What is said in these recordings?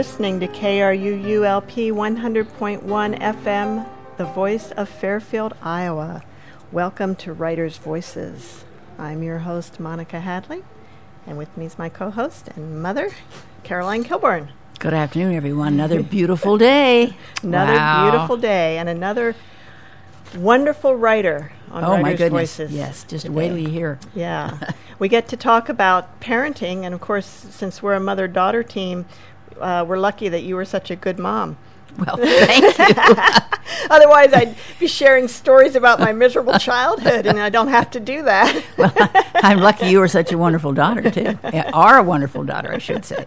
listening to KRUULP 100.1 FM, the voice of Fairfield, Iowa. Welcome to Writers' Voices. I'm your host, Monica Hadley, and with me is my co-host and mother, Caroline Kilborn. Good afternoon, everyone. Another beautiful day. Another beautiful day, and another wonderful writer on Writers' my goodness. Voices. Yes, just today. wait till you hear. Yeah. We get to talk about parenting, and of course, since we're a mother-daughter team, we're lucky that you were such a good mom. Well, thank you. Otherwise, I'd be sharing stories about my miserable childhood, and I don't have to do that. Well, I'm lucky you were such a wonderful daughter, too. Are a wonderful daughter, I should say.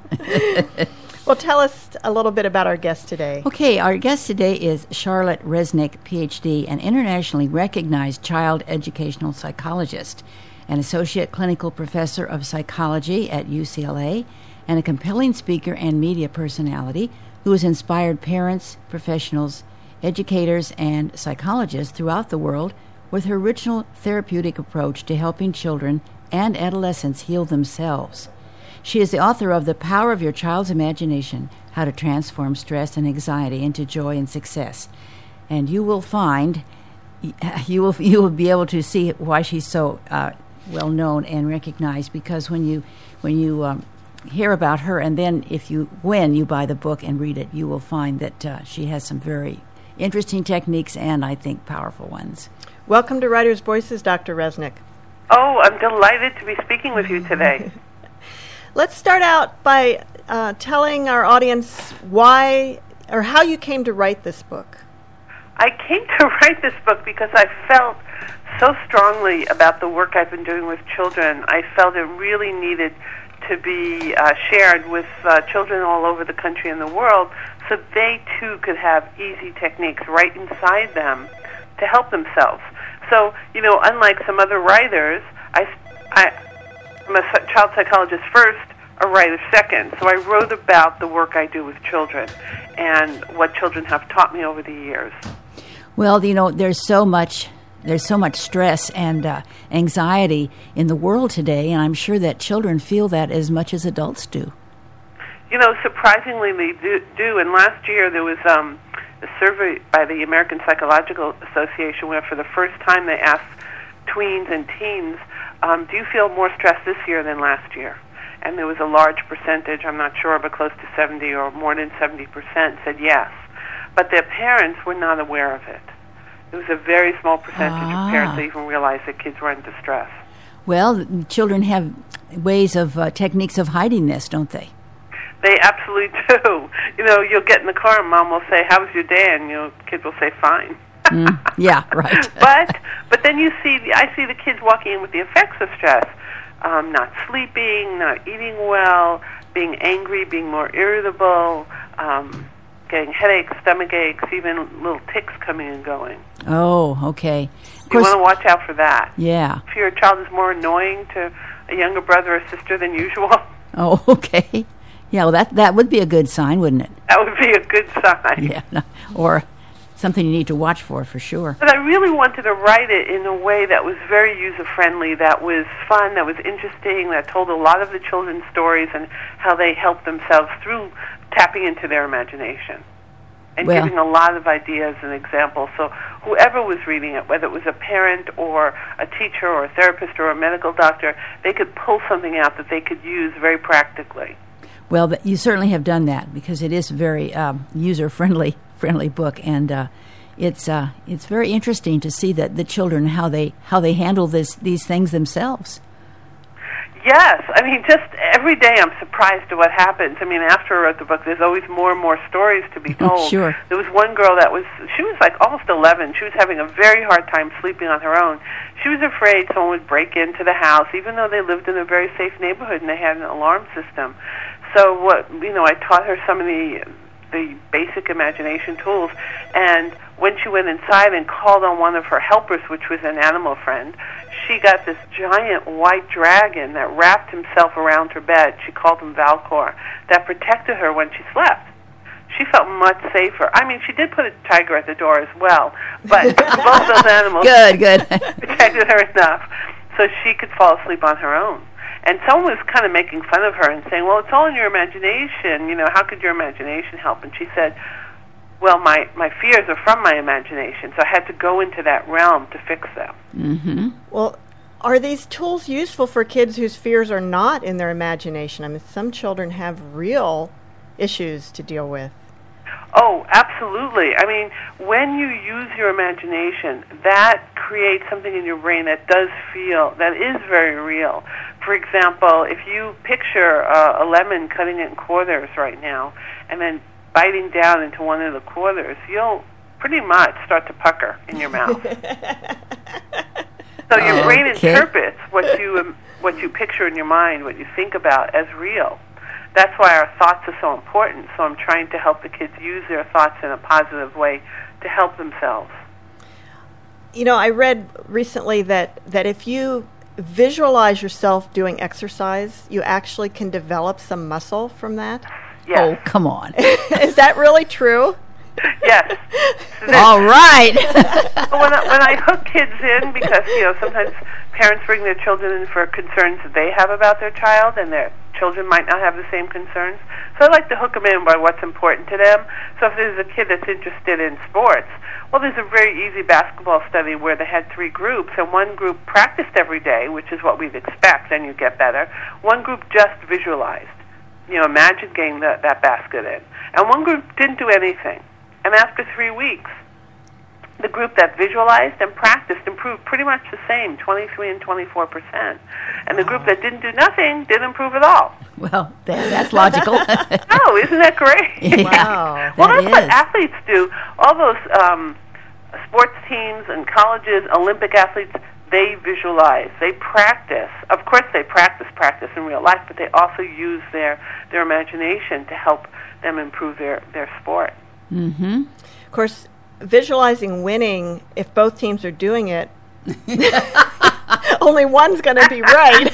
Well, tell us a little bit about our guest today. Okay, our guest today is Charlotte Resnick, Ph.D., an internationally recognized child educational psychologist, an associate clinical professor of psychology at UCLA, and a compelling speaker and media personality who has inspired parents, professionals, educators, and psychologists throughout the world with her original therapeutic approach to helping children and adolescents heal themselves. She is the author of The Power of Your Child's Imagination, How to Transform Stress and Anxiety into Joy and Success. And you will find, you will be able to see why she's so well known and recognized, because when you hear about her, and then when you buy the book and read it, you will find that she has some very interesting techniques and, I think, powerful ones. Welcome to Writers' Voices, Dr. Resnick. Oh, I'm delighted to be speaking with you today. Let's start out by telling our audience why or how you came to write this book. I came to write this book because I felt so strongly about the work I've been doing with children. I felt it really needed to be shared with children all over the country and the world, so they too could have easy techniques right inside them to help themselves. So, unlike some other writers, I'm a child psychologist first, a writer second. So I wrote about the work I do with children and what children have taught me over the years. Well, there's so much stress and anxiety in the world today, and I'm sure that children feel that as much as adults do. Surprisingly, they do. And last year there was a survey by the American Psychological Association where for the first time they asked tweens and teens, do you feel more stressed this year than last year? And there was a large percentage, I'm not sure, but close to 70 or more than 70% said yes. But their parents were not aware of it. It was a very small percentage of parents that even realized that kids were in distress. Well, children have ways of techniques of hiding this, don't they? They absolutely do. You'll get in the car and mom will say, "How was your day?" And kids will say, "Fine." Yeah, right. but then I see the kids walking in with the effects of stress, not sleeping, not eating well, being angry, being more irritable, getting headaches, stomach aches, even little tics coming and going. Oh, okay. You want to watch out for that. Yeah. If your child is more annoying to a younger brother or sister than usual. Oh, okay. Yeah, well, that would be a good sign, wouldn't it? That would be a good sign. Yeah, or something you need to watch for sure. But I really wanted to write it in a way that was very user-friendly, that was fun, that was interesting, that told a lot of the children's stories and how they helped themselves through tapping into their imagination and giving a lot of ideas and examples. So whoever was reading it, whether it was a parent or a teacher or a therapist or a medical doctor, they could pull something out that they could use very practically. Well, you certainly have done that because it is a very user-friendly book, and it's very interesting to see that the children how they handle these things themselves. Yes, just every day I'm surprised at what happens. After I wrote the book, there's always more and more stories to be told. Sure. There was one girl she was like almost 11. She was having a very hard time sleeping on her own. She was afraid someone would break into the house, even though they lived in a very safe neighborhood and they had an alarm system. So I taught her some of the basic imagination tools, and when she went inside and called on one of her helpers, which was an animal friend, she got this giant white dragon that wrapped himself around her bed. She called him Valcor, that protected her when she slept. She felt much safer. She did put a tiger at the door as well, but both those animals good protected her enough so she could fall asleep on her own. And someone was kind of making fun of her and saying, well, it's all in your imagination. How could your imagination help? And she said, well, my fears are from my imagination, so I had to go into that realm to fix them. Mm-hmm. Well, are these tools useful for kids whose fears are not in their imagination? I mean, some children have real issues to deal with. Oh, absolutely. I mean, when you use your imagination, that creates something in your brain that is very real. For example, if you picture a lemon cutting it in quarters right now and then biting down into one of the quarters, you'll pretty much start to pucker in your mouth. So your brain interprets what you picture in your mind, what you think about, as real. That's why our thoughts are so important. So I'm trying to help the kids use their thoughts in a positive way to help themselves. I read recently that if you visualize yourself doing exercise, you actually can develop some muscle from that. Yes. Oh, come on. Is that really true? Yes. All right. when I hook kids in, because sometimes parents bring their children in for concerns that they have about their child, and their children might not have the same concerns. So I like to hook them in by what's important to them. So if there's a kid that's interested in sports, well, there's a very easy basketball study where they had 3 groups, and one group practiced every day, which is what we'd expect, and you get better. One group just visualized, imagine getting that basket in. And one group didn't do anything. And after 3 weeks, the group that visualized and practiced improved pretty much the same, 23 and 24%. And the group that didn't do nothing didn't improve at all. Well, that's logical. Oh, isn't that great? Yeah, wow. Well, that's what athletes do. All those sports teams and colleges, Olympic athletes, they visualize. They practice. Of course, they practice in real life, but they also use their imagination to help them improve their sport. Mm-hmm. Of course, visualizing winning, if both teams are doing it, only one's going to be right.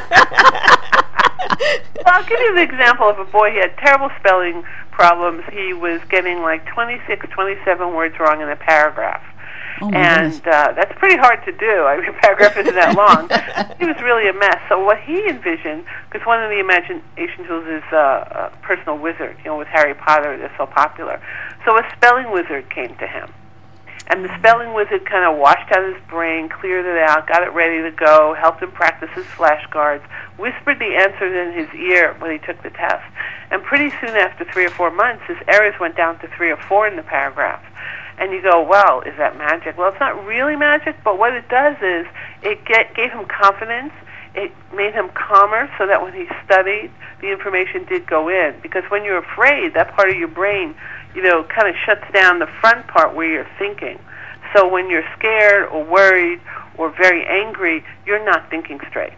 Well, I'll give you an example of a boy. He had terrible spelling problems. He was getting like 26, 27 words wrong in a paragraph. Oh my and that's pretty hard to do. I mean, a paragraph isn't that long. He was really a mess. So what he envisioned, because one of the imagination tools is a personal wizard, with Harry Potter, they're so popular. So a spelling wizard came to him. And the spelling wizard kind of washed out his brain, cleared it out, got it ready to go, helped him practice his flashcards, whispered the answers in his ear when he took the test. And pretty soon after 3 or 4 months, his errors went down to 3 or 4 in the paragraph. And you go, well, is that magic? Well, it's not really magic, but what it does is it gave him confidence. It made him calmer so that when he studied, the information did go in. Because when you're afraid, that part of your brain, kind of shuts down the front part where you're thinking. So when you're scared or worried or very angry, you're not thinking straight.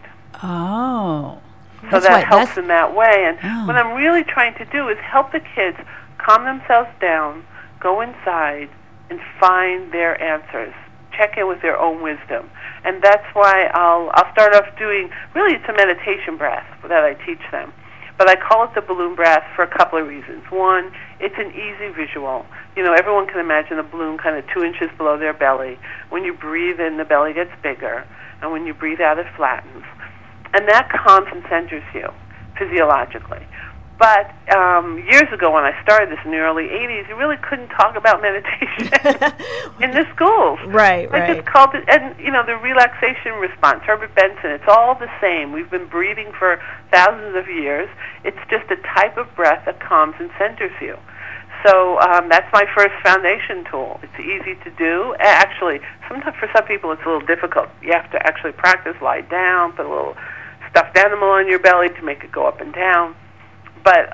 Oh. So that helps in that way. And what I'm really trying to do is help the kids calm themselves down, go inside, and find their answers. Check in with their own wisdom. And that's why I'll start off doing, really it's a meditation breath that I teach them. But I call it the balloon breath for a couple of reasons. One, it's an easy visual. Everyone can imagine a balloon kind of 2 inches below their belly. When you breathe in, the belly gets bigger. And when you breathe out, it flattens. And that calms and centers you physiologically. But years ago when I started this in the early 80s, you really couldn't talk about meditation in the schools. Right. I just called it, and, the relaxation response, Herbert Benson, it's all the same. We've been breathing for thousands of years. It's just a type of breath that calms and centers you. So that's my first foundation tool. It's easy to do. Actually, sometimes for some people it's a little difficult. You have to actually practice, lie down, put a little stuffed animal on your belly to make it go up and down. But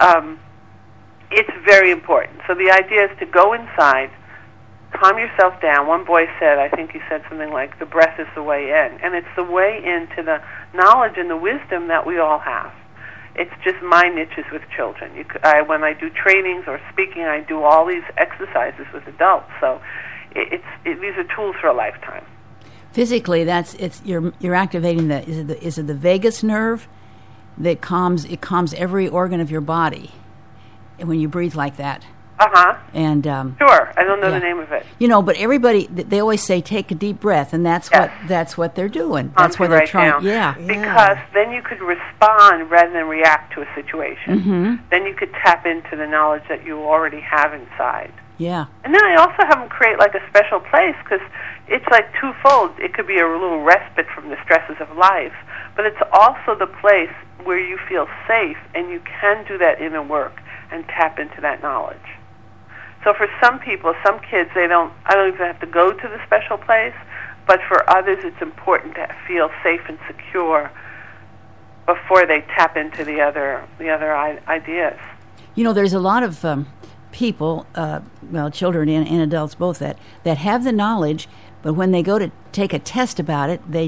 it's very important. So the idea is to go inside, calm yourself down. One boy said, I think he said something like, the breath is the way in. And it's the way into the knowledge and the wisdom that we all have. It's just my niches with children. When I do trainings or speaking, I do all these exercises with adults. So these are tools for a lifetime. Physically, you're activating is it the vagus nerve that calms every organ of your body when you breathe like that? And sure, I don't know the name of it. But everybody, they always say take a deep breath, and that's what they're doing. That's what they're trying. Because then you could respond rather than react to a situation. Then you could tap into the knowledge that you already have inside. Yeah. And then I also have them create like a special place, because it's like twofold. It could be a little respite from the stresses of life, but it's also the place where you feel safe, and you can do that inner work and tap into that knowledge. So for some people, some kids, I don't even have to go to the special place, but for others it's important to feel safe and secure before they tap into the other ideas. There's a lot of people, children and adults both, that have the knowledge, but when they go to take a test about it, they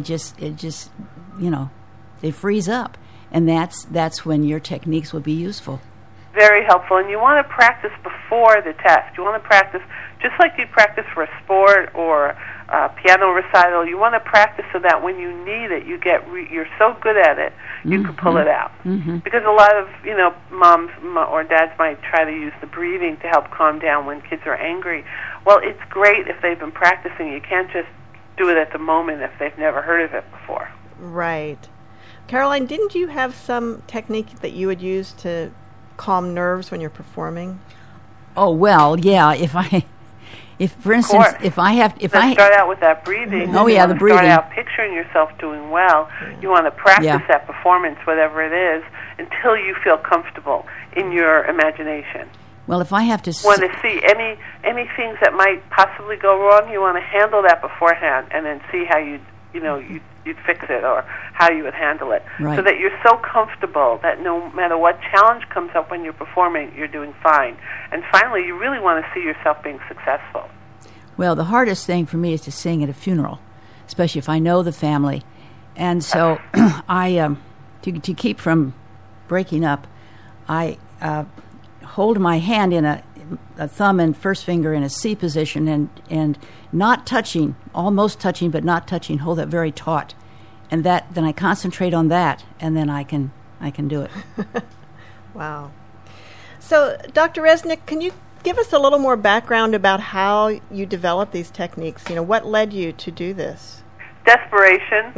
freeze up. And that's when your techniques will be useful. Very helpful. And you want to practice before the test. You want to practice just like you practice for a sport or a piano recital. You want to practice so that when you need it, you're so good at it, you can pull it out. Because a lot of moms or dads might try to use the breathing to help calm down when kids are angry. Well, it's great if they've been practicing. You can't just do it at the moment if they've never heard of it before. Right. Caroline, didn't you have some technique that you would use to calm nerves when you're performing? Oh, well, yeah. If for instance, start out with that breathing. The breathing. Start out picturing yourself doing well. You want to practice that performance, whatever it is, until you feel comfortable in your imagination. Well, if I have to want to see any things that might possibly go wrong, you want to handle that beforehand, and then see how you'd fix it or how you would handle it, so that you're so comfortable that no matter what challenge comes up when you're performing, you're doing fine. And finally, you really want to see yourself being successful. Well, the hardest thing for me is to sing at a funeral, especially if I know the family. And so to keep from breaking up, I hold my hand in a thumb and first finger in a C position and not touching, almost touching but not touching, hold that very taut. And then I concentrate on that, and then I can do it. Wow. So, Dr. Resnick, can you give us a little more background about how you developed these techniques? What led you to do this? Desperation.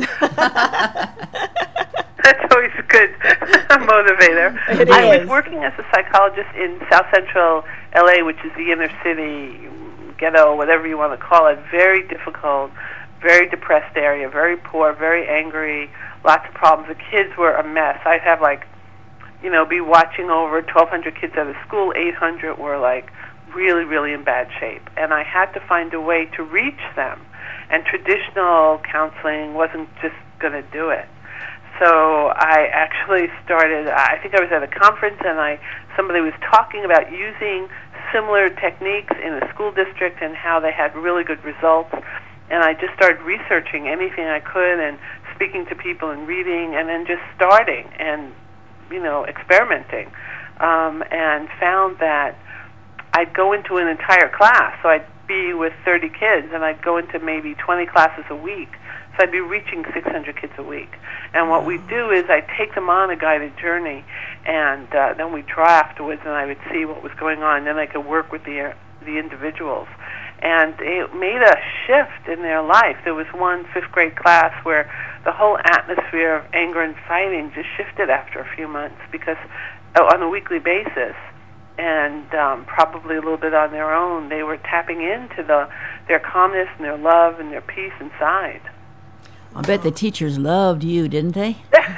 That's always a good motivator. I was working as a psychologist in South Central LA, which is the inner city, ghetto, whatever you want to call it. Very difficult, very depressed area, very poor, very angry, lots of problems. The kids were a mess. I'd have be watching over 1,200 kids out of school. 800 were really, really in bad shape. And I had to find a way to reach them. And traditional counseling wasn't just going to do it. So I actually started, I think I was at a conference, and somebody was talking about using similar techniques in a school district and how they had really good results. And I just started researching anything I could and speaking to people and reading, and then just starting and, experimenting. And found that I'd go into an entire class. So I'd be with 30 kids, and I'd go into maybe 20 classes a week. So I'd be reaching 600 kids a week. And what we do is I take them on a guided journey, and then we draw afterwards, and I would see what was going on. Then I could work with the individuals. And it made a shift in their life. There was one 5th grade class where the whole atmosphere of anger and fighting just shifted after a few months, because on a weekly basis, and probably a little bit on their own, they were tapping into their calmness and their love and their peace inside. I bet the teachers loved you, didn't they?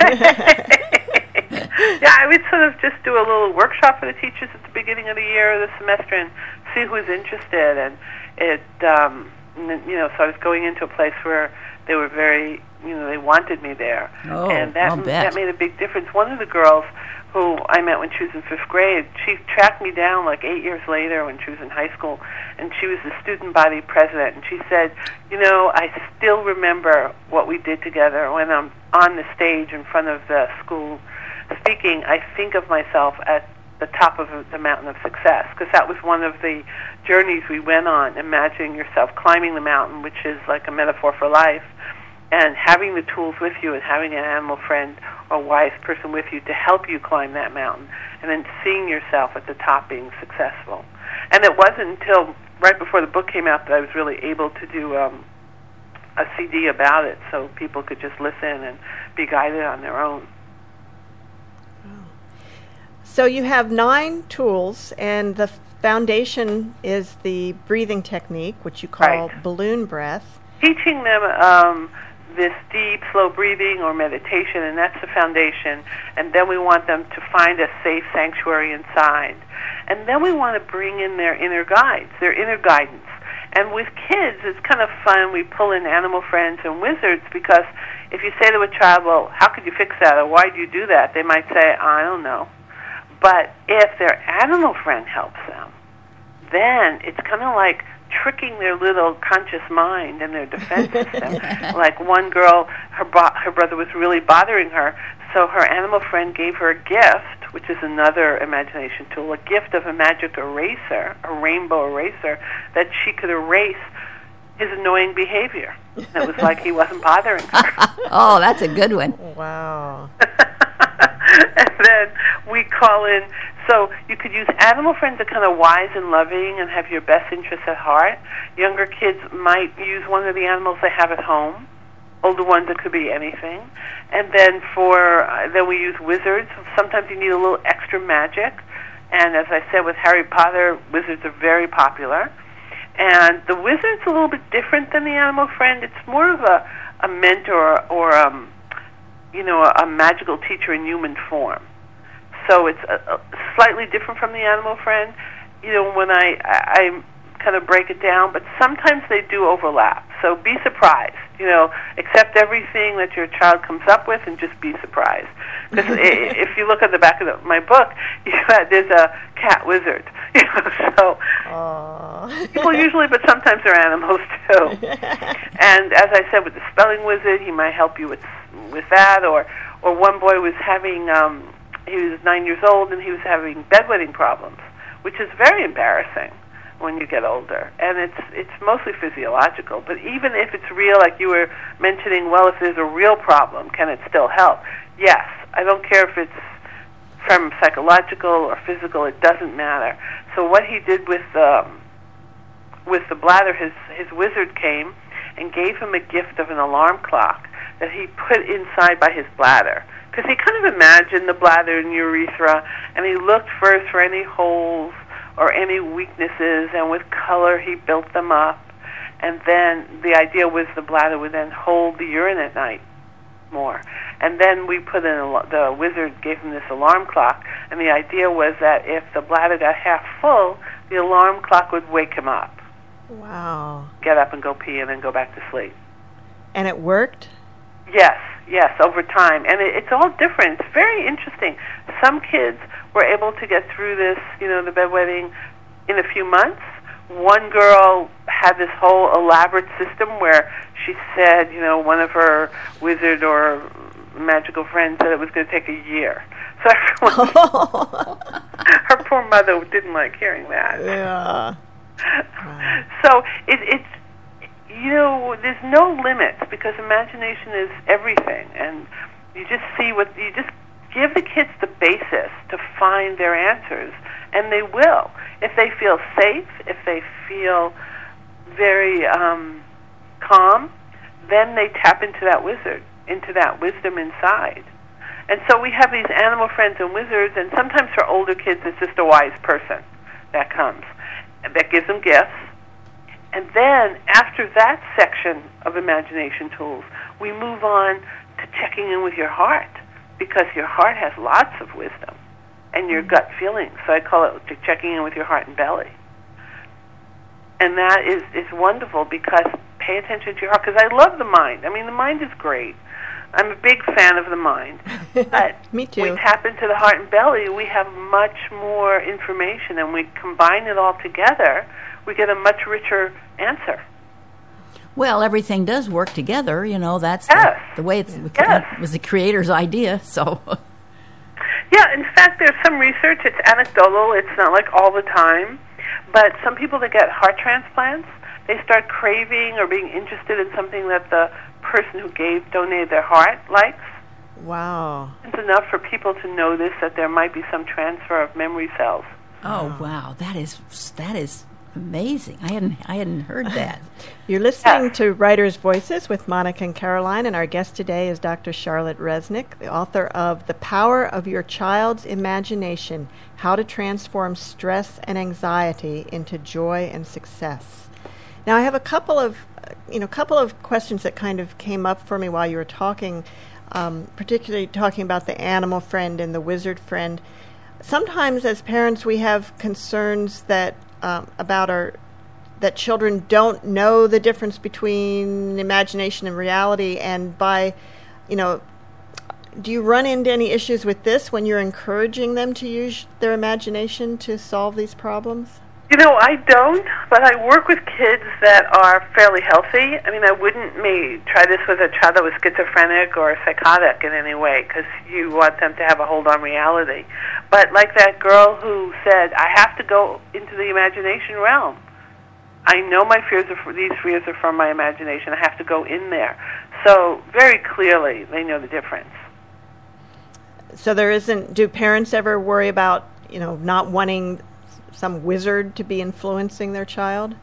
Yeah, I would sort of just do a little workshop for the teachers at the beginning of the year or the semester and see who's interested. And it, so I was going into a place where they were very, they wanted me there. Oh, and that made a big difference. One of the girls who I met when she was in 5th grade, she tracked me down 8 years later when she was in high school, and she was the student body president, and she said, I still remember what we did together. When I'm on the stage in front of the school speaking, I think of myself at the top of the mountain of success, because that was one of the journeys we went on, imagining yourself climbing the mountain, which is like a metaphor for life, and having the tools with you and having an animal friend or wise person with you to help you climb that mountain, and then seeing yourself at the top being successful. And it wasn't until right before the book came out that I was really able to do a CD about it, so people could just listen and be guided on their own. So you have 9 tools, and the foundation is the breathing technique, which you call balloon breath. Teaching them this deep, slow breathing or meditation, and that's the foundation. And then we want them to find a safe sanctuary inside. And then we want to bring in their inner guides, their inner guidance. And with kids, it's kind of fun. We pull in animal friends and wizards, because if you say to a child, well, how could you fix that, or why do you do that? They might say, I don't know. But if their animal friend helps them, then it's kind of like tricking their little conscious mind and their defense system. Like one girl, her brother was really bothering her, so her animal friend gave her a gift, which is another imagination tool, a gift of a magic eraser, a rainbow eraser, that she could erase his annoying behavior. It was like he wasn't bothering her. Oh, that's a good one. Wow. And then we call in, so you could use animal friends that are kind of wise and loving and have your best interests at heart. Younger kids might use one of the animals they have at home. Older ones, it could be anything. And then then we use wizards. Sometimes you need a little extra magic. And as I said, with Harry Potter, wizards are very popular. And the wizard's a little bit different than the animal friend. It's more of a mentor or a magical teacher in human form. So it's slightly different from the animal friend. When I kind of break it down, but sometimes they do overlap. So be surprised. Accept everything that your child comes up with and just be surprised. Because if you look at the back of my book, there's a cat wizard. So people usually, but sometimes they're animals too. And as I said, with the spelling wizard, he might help you with that. Or one boy was having, he was 9 years old and he was having bedwetting problems, which is very embarrassing when you get older, and it's mostly physiological. But even if it's real, like you were mentioning, well, if there's a real problem, can it still help? Yes. I don't care if it's from psychological or physical, it doesn't matter. So what he did with the bladder, his wizard came and gave him a gift of an alarm clock that he put inside by his bladder, because he kind of imagined the bladder and urethra, and he looked first for any holes or any weaknesses, and with color he built them up. And then the idea was the bladder would then hold the urine at night more. And then we put in, the wizard gave him this alarm clock, and the idea was that if the bladder got half full, the alarm clock would wake him up. Wow. Get up and go pee and then go back to sleep. And it worked? Yes, over time. And it's all different. It's very interesting. Some kids were able to get through this, the bedwetting, in a few months. One girl had this whole elaborate system where she said, one of her wizard or magical friends said it was going to take a year. So everyone, her poor mother didn't like hearing that. Yeah. So it's there's no limits, because imagination is everything, and you just give the kids the basis to find their answers, and they will. If they feel safe, if they feel very calm, then they tap into that wizard, into that wisdom inside. And so we have these animal friends and wizards, and sometimes for older kids it's just a wise person that comes, that gives them gifts. And then, after that section of imagination tools, we move on to checking in with your heart, because your heart has lots of wisdom, and your gut feelings. So I call it checking in with your heart and belly. And that is wonderful, because pay attention to your heart, because I love the mind. I mean, the mind is great. I'm a big fan of the mind. But Me too. we tap into the heart and belly, we have much more information, and we combine it all together, we get a much richer answer. Well, everything does work together, that's the way it was the creator's idea, so. Yeah, in fact, there's some research, it's anecdotal, it's not like all the time, but some people that get heart transplants, they start craving or being interested in something that the person who donated their heart likes. Wow. It's enough for people to notice that there might be some transfer of memory cells Oh, wow. That is amazing. I hadn't heard that. You're listening to Writers' Voices with Monica and Caroline, and our guest today is Dr. Charlotte Resnick, the author of The Power of Your Child's Imagination: How to Transform Stress and Anxiety into Joy and Success. Now, I have a couple of questions that kind of came up for me while you were talking, particularly talking about the animal friend and the wizard friend. Sometimes, as parents, we have concerns that that children don't know the difference between imagination and reality, and do you run into any issues with this when you're encouraging them to use their imagination to solve these problems? I don't, but I work with kids that are fairly healthy. I mean, I wouldn't try this with a child that was schizophrenic or psychotic in any way, because you want them to have a hold on reality. But like that girl who said, I have to go into the imagination realm. I know these fears are from my imagination. I have to go in there. So very clearly, they know the difference. So do parents ever worry about, not wanting some wizard to be influencing their child?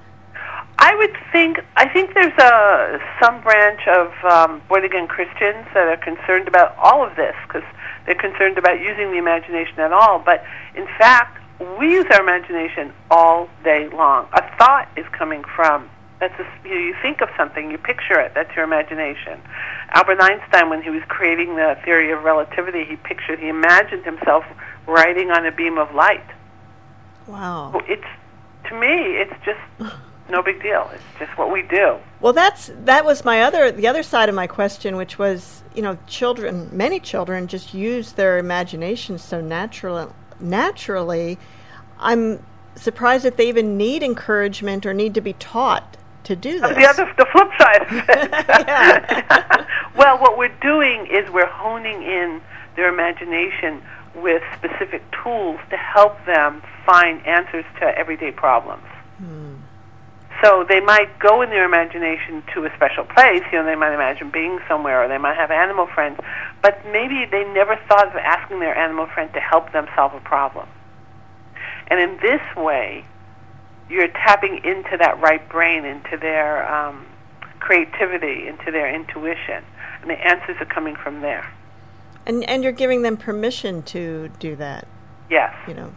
I think there's some branch of born-again Christians that are concerned about all of this, because they're concerned about using the imagination at all. But in fact, we use our imagination all day long. A thought is coming from, you think of something, you picture it, that's your imagination. Albert Einstein, when he was creating the theory of relativity, he imagined himself riding on a beam of light. Wow. To me, it's just no big deal. It's just what we do. Well, that was the other side of my question, which was, many children just use their imagination so naturally. I'm surprised that they even need encouragement or need to be taught to do this. The flip side of it. Yeah. Well, what we're doing is we're honing in their imagination with specific tools to help them find answers to everyday problems. So they might go in their imagination to a special place. They might imagine being somewhere, or they might have animal friends, but maybe they never thought of asking their animal friend to help them solve a problem. And in this way, you're tapping into that right brain, into their creativity, into their intuition, and the answers are coming from there. And you're giving them permission to do that. Yes.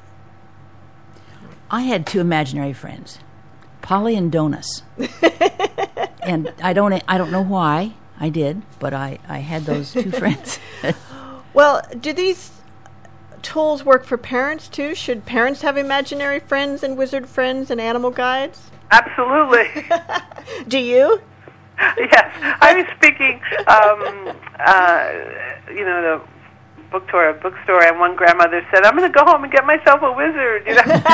I had two imaginary friends, Polly and Donis. And I don't know why I did, but I had those two friends. Well, do these tools work for parents too? Should parents have imaginary friends and wizard friends and animal guides? Absolutely. Do you? Yes, I was speaking, the bookstore, and one grandmother said, I'm going to go home and get myself a wizard,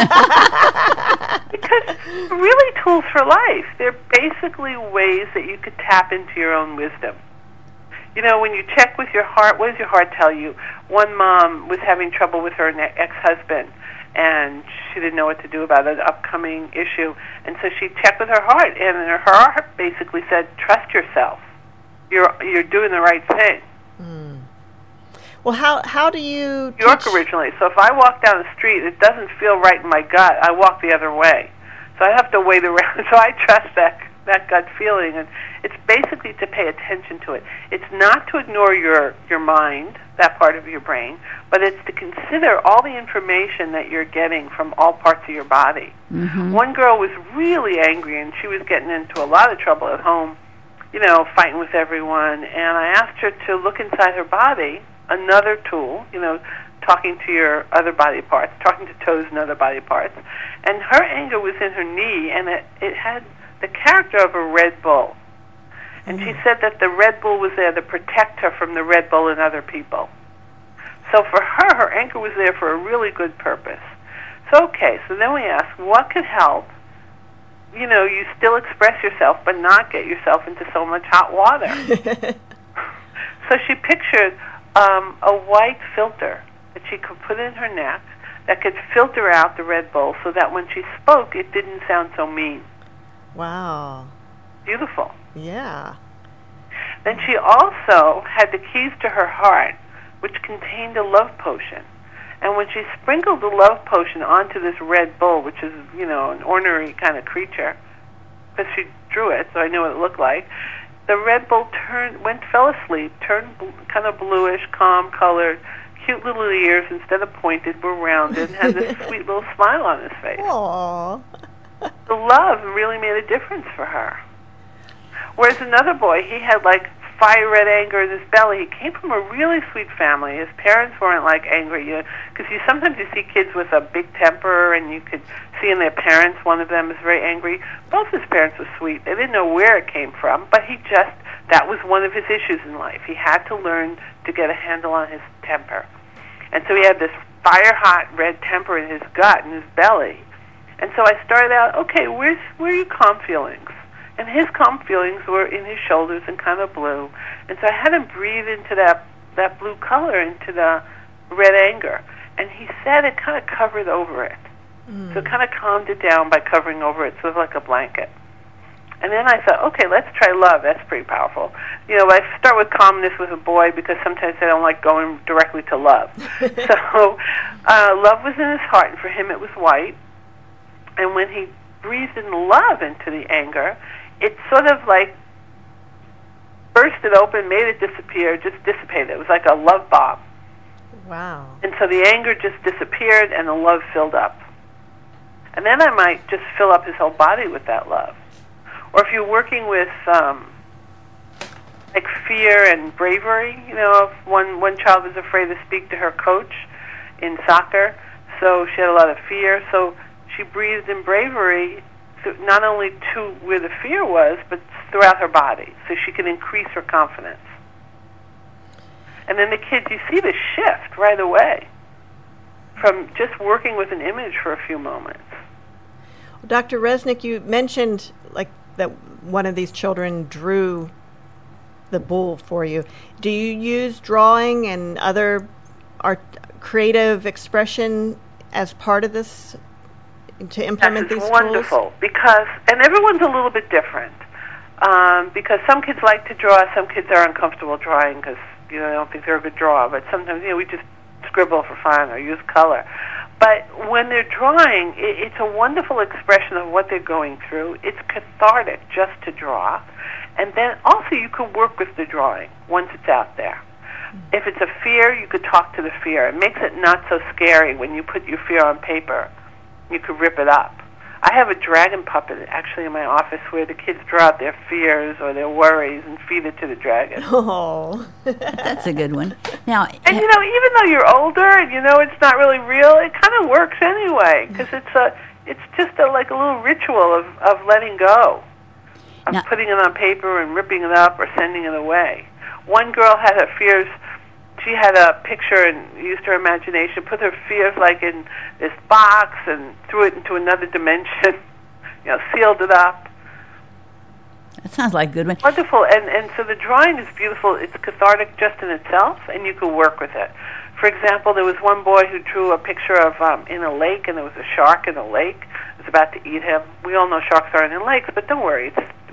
Because really tools for life, they're basically ways that you could tap into your own wisdom. When you check with your heart, what does your heart tell you? One mom was having trouble with her ex-husband, and she didn't know what to do about an upcoming issue. And so she checked with her heart, and her heart basically said, trust yourself. You're doing the right thing. Well, how do you New York originally, so if I walk down the street, it doesn't feel right in my gut, I walk the other way. So I have to wait around, so I trust that gut feeling, and it's basically to pay attention to it. It's not to ignore your mind, that part of your brain, but it's to consider all the information that you're getting from all parts of your body. Mm-hmm. One girl was really angry, and she was getting into a lot of trouble at home, fighting with everyone, and I asked her to look inside her body, another tool, talking to your other body parts, talking to toes and other body parts, and her anger was in her knee, and it had the character of a Red Bull. And she said that the Red Bull was there to protect her from the Red Bull and other people. So for her anger was there for a really good purpose. So then we asked, what could help, you still express yourself, but not get yourself into so much hot water? So she pictured a white filter that she could put in her neck that could filter out the Red Bull so that when she spoke, it didn't sound so mean. Wow. Beautiful. Yeah. Then she also had the keys to her heart, which contained a love potion. And when she sprinkled the love potion onto this red bull, which is, an ornery kind of creature, because she drew it, so I knew what it looked like, the red bull fell asleep, turned kind of bluish, calm-colored, cute little ears, instead of pointed, were rounded, and had this sweet little smile on his face. Aww. The love really made a difference for her. Whereas another boy, he had like fire red anger in his belly. He came from a really sweet family. His parents weren't like angry, because sometimes you see kids with a big temper, and you could see in their parents, one of them is very angry. Both his parents were sweet. They didn't know where it came from, but that was one of his issues in life. He had to learn to get a handle on his temper. And so he had this fire-hot red temper in his gut, in his belly. And so I started out, okay, where are your calm feelings? And his calm feelings were in his shoulders and kind of blue. And so I had him breathe into that blue color, into the red anger. And he said it kind of covered over it. Mm. So it kind of calmed it down by covering over it, sort of like a blanket. And then I thought, okay, let's try love. That's pretty powerful. I start with calmness with a boy because sometimes I don't like going directly to love. So love was in his heart, and for him it was white. And when he breathed in love into the anger, it sort of like bursted open, made it disappear, just dissipated. It was like a love bomb. Wow. And so the anger just disappeared and the love filled up. And then I might just fill up his whole body with that love. Or if you're working with like fear and bravery, if one child was afraid to speak to her coach in soccer, so she had a lot of fear, so she breathed in bravery not only to where the fear was, but throughout her body, so she could increase her confidence. And then the kids, you see the shift right away from just working with an image for a few moments. Dr. Resnick, you mentioned that one of these children drew the bull for you. Do you use drawing and other creative expression as part of this to implement these tools? That's wonderful, and everyone's a little bit different. Because some kids like to draw, some kids are uncomfortable drawing because they don't think they're a good drawer. But sometimes we just scribble for fun or use color. But when they're drawing, it's a wonderful expression of what they're going through. It's cathartic just to draw. And then also you can work with the drawing once it's out there. If it's a fear, you could talk to the fear. It makes it not so scary when you put your fear on paper. You could rip it up. I have a dragon puppet actually in my office where the kids draw out their fears or their worries and feed it to the dragon. Oh, that's a good one. Now, and even though you're older and it's not really real, it kind of works anyway because it's just like a little ritual of letting go, of putting it on paper and ripping it up or sending it away. One girl had her fears. She had a picture and used her imagination, put her fears like in this box and threw it into another dimension, sealed it up. That sounds like a good one. Wonderful. And so the drawing is beautiful. It's cathartic just in itself, and you can work with it. For example, there was one boy who drew a picture of in a lake, and there was a shark in the lake. It was about to eat him. We all know sharks aren't in lakes, but don't worry.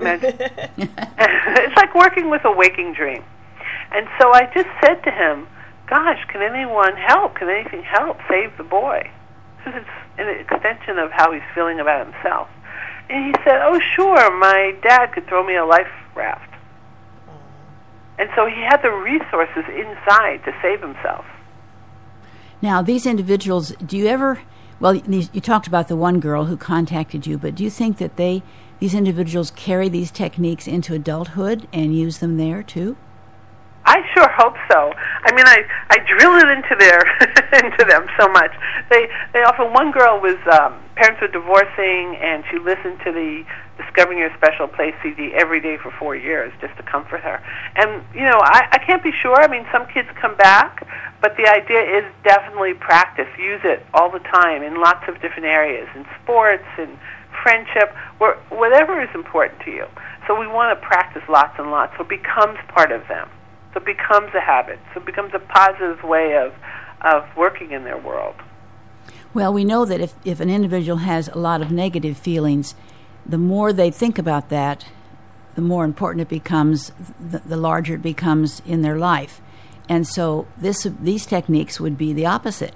It's like working with a waking dream. And so I just said to him, gosh, can anyone help? Can anything help save the boy? This is an extension of how he's feeling about himself. And he said, oh, sure, my dad could throw me a life raft. And so he had the resources inside to save himself. Now, these individuals, do you ever, you talked about the one girl who contacted you, but do you think that these individuals carry these techniques into adulthood and use them there, too? I sure hope so. I mean, I drill it into them so much. They often, one girl was, parents were divorcing, and she listened to the Discovering Your Special Place CD every day for 4 years just to comfort her. And, I can't be sure. I mean, some kids come back, but the idea is definitely practice. Use it all the time in lots of different areas, in sports, in friendship, whatever is important to you. So we want to practice lots and lots so it becomes part of them. So it becomes a habit. So it becomes a positive way of working in their world. Well, we know that if an individual has a lot of negative feelings, the more they think about that, the more important it becomes, the larger it becomes in their life. And so these techniques would be the opposite.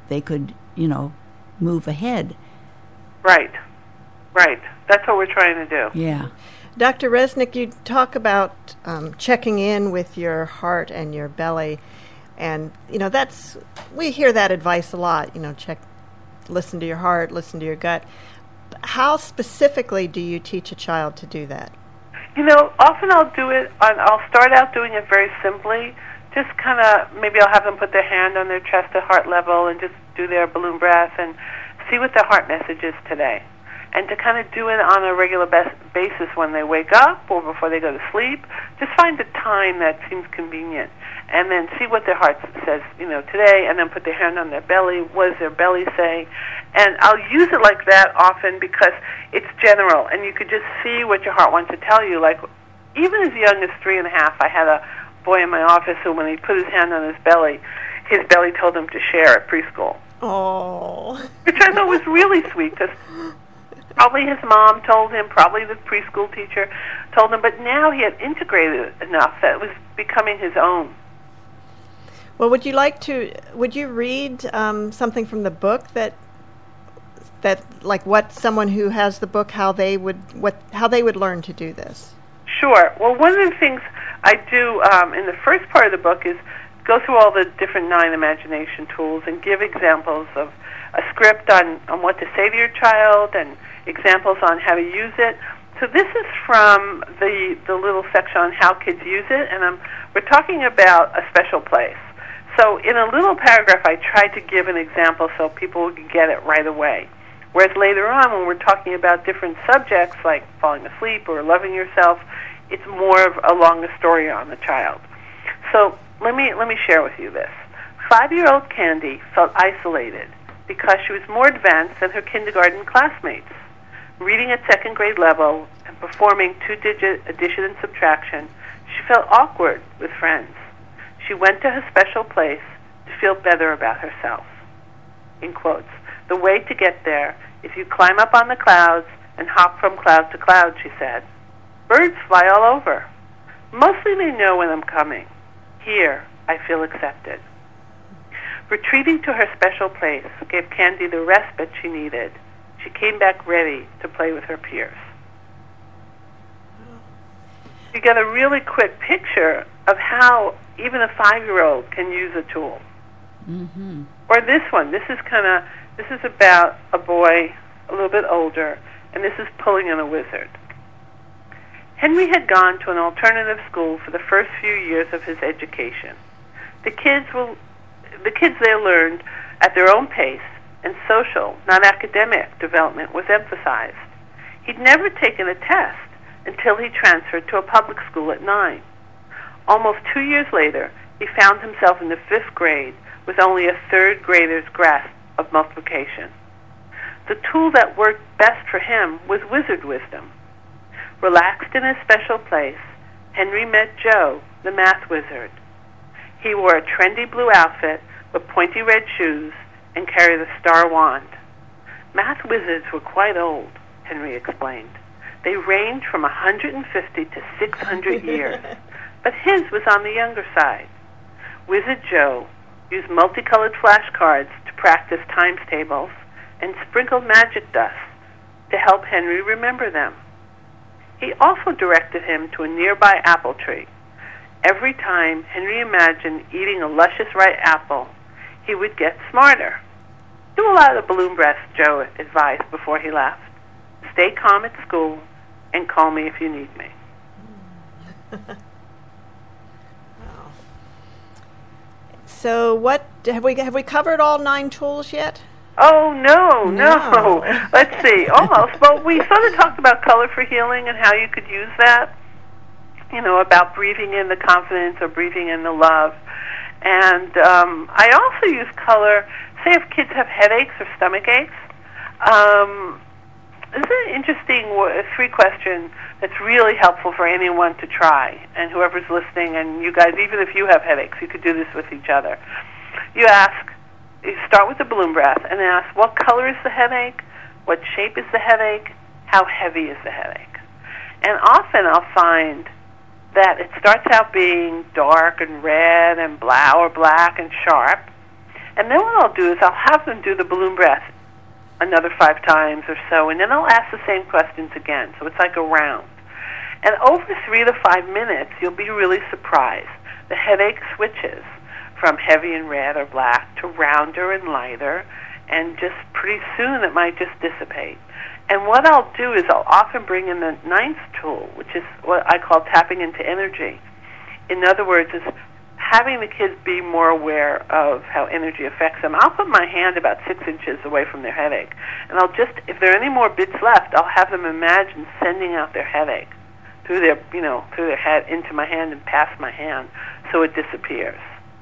they could, move ahead. Right. That's what we're trying to do. Yeah. Dr. Resnick, you talk about checking in with your heart and your belly, and we hear that advice a lot. Listen to your heart, listen to your gut. How specifically do you teach a child to do that? Often I'll do it. I'll start out doing it very simply. Just kind of, maybe I'll have them put their hand on their chest at heart level and just do their balloon breath and see what their heart message is today. And to kind of do it on a regular basis when they wake up or before they go to sleep. Just find a time that seems convenient. And then see what their heart says, today, and then put their hand on their belly. What does their belly say? And I'll use it like that often because it's general, and you could just see what your heart wants to tell you. Like, even as young as 3.5, I had a boy in my office who, when he put his hand on his belly told him to share at preschool. Oh. Which I thought was really sweet, because probably his mom told him, probably the preschool teacher told him, but now he had integrated it enough that it was becoming his own. Well, would you read something from the book that like what someone who has the book, how they would learn to do this? Sure. Well, one of the things I do in the first part of the book is go through all the different 9 imagination tools and give examples of a script on what to say to your child and examples on how to use it. So this is from the little section on how kids use it, and we're talking about a special place. So in a little paragraph, I tried to give an example so people would get it right away. Whereas later on, when we're talking about different subjects like falling asleep or loving yourself, it's more of a longer story on the child. So let me share with you this. 5-year-old Candy felt isolated because she was more advanced than her kindergarten classmates. Reading at 2nd grade level and performing 2-digit addition and subtraction, she felt awkward with friends. She went to her special place to feel better about herself. In quotes, the way to get there is you climb up on the clouds and hop from cloud to cloud, she said. Birds fly all over. Mostly they know when I'm coming. Here, I feel accepted. Retreating to her special place gave Candy the respite she needed. She came back ready to play with her peers. You get a really quick picture of how even a 5-year-old can use a tool. Mm-hmm. Or this one. This is about a boy a little bit older, and this is pulling in a wizard. Henry had gone to an alternative school for the first few years of his education. The kids there learned at their own pace, and social, not academic, development was emphasized. He'd never taken a test until he transferred to a public school at 9. Almost 2 years later, he found himself in the 5th grade with only a 3rd grader's grasp of multiplication. The tool that worked best for him was wizard wisdom. Relaxed in his special place, Henry met Joe, the math wizard. He wore a trendy blue outfit with pointy red shoes and carried a star wand. Math wizards were quite old, Henry explained. They ranged from 150 to 600 years, but his was on the younger side. Wizard Joe used multicolored flashcards to practice times tables and sprinkled magic dust to help Henry remember them. He also directed him to a nearby apple tree. Every time Henry imagined eating a luscious ripe apple, he would get smarter. Do a lot of balloon breaths, Joe advised before he left. Stay calm at school and call me if you need me. Wow. So what have we covered all 9 tools yet? Oh, no. Let's see, almost. Well, we sort of talked about color for healing and how you could use that, about breathing in the confidence or breathing in the love. And I also use color, say if kids have headaches or stomach aches. This is an interesting 3-question that's really helpful for anyone to try. And whoever's listening, and you guys, even if you have headaches, you could do this with each other. You start with the balloon breath and ask, what color is the headache? What shape is the headache? How heavy is the headache? And often I'll find that it starts out being dark and red and black and sharp. And then what I'll do is I'll have them do the balloon breath another 5 times or so, and then I'll ask the same questions again. So it's like a round. And over 3 to 5 minutes, you'll be really surprised. The headache switches from heavy and red or black to rounder and lighter, and just pretty soon it might just dissipate. And what I'll do is I'll often bring in the 9th tool, which is what I call tapping into energy. In other words, is having the kids be more aware of how energy affects them. I'll put my hand about 6 inches away from their headache, and I'll just, if there are any more bits left, I'll have them imagine sending out their headache through their, through their head into my hand and past my hand, so it disappears.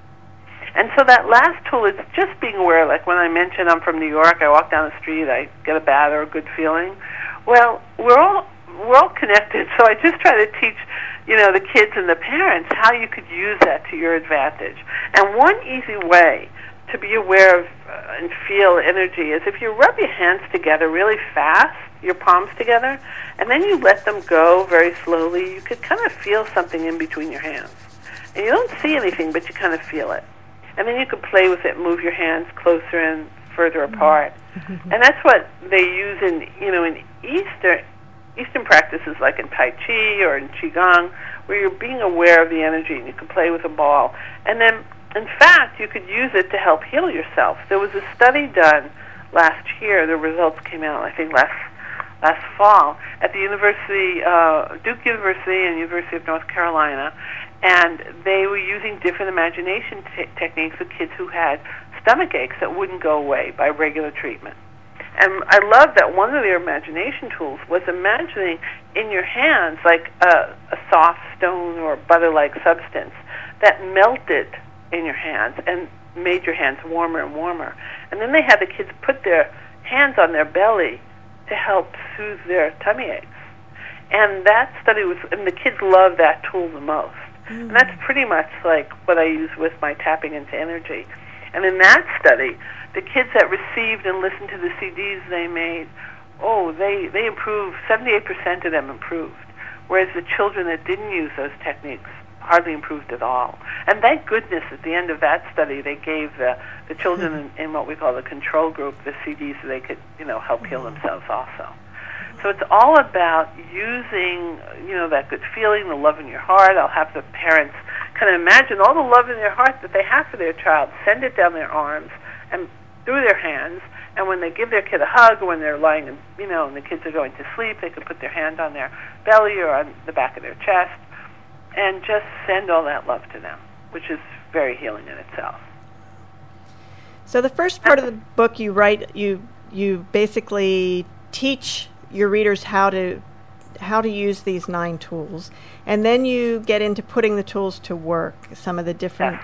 And so that last tool is just being aware, like when I mentioned I'm from New York, I walk down the street, I get a bad or a good feeling. Well, we're all connected, so I just try to teach, the kids and the parents how you could use that to your advantage. And one easy way to be aware of and feel energy is if you rub your hands together really fast, your palms together, and then you let them go very slowly, you could kind of feel something in between your hands. And you don't see anything, but you kind of feel it. And then you can play with it, move your hands closer and further apart. And that's what they use in, in Eastern practices like in Tai Chi or in Qigong, where you're being aware of the energy and you can play with a ball. And then, in fact, you could use it to help heal yourself. There was a study done last year. The results came out, I think, last fall at the University, Duke University and University of North Carolina, and they were using different imagination techniques with kids who had stomach aches that wouldn't go away by regular treatment. And I love that one of their imagination tools was imagining in your hands like a soft stone or butter-like substance that melted in your hands and made your hands warmer and warmer. And then they had the kids put their hands on their belly to help soothe their tummy aches. And that study and the kids loved that tool the most. And that's pretty much like what I use with my tapping into energy. And in that study, the kids that received and listened to the CDs they made, they improved, 78% of them improved, whereas the children that didn't use those techniques hardly improved at all. And thank goodness at the end of that study they gave the children in what we call the control group the CDs so they could, help heal themselves also. So it's all about using, that good feeling, the love in your heart. I'll have the parents kind of imagine all the love in their heart that they have for their child, send it down their arms and through their hands. And when they give their kid a hug, or when they're lying, and the kids are going to sleep, they can put their hand on their belly or on the back of their chest and just send all that love to them, which is very healing in itself. So the first part of the book you write, you basically teach your readers how to use these 9 tools, and then you get into putting the tools to work. Some of the different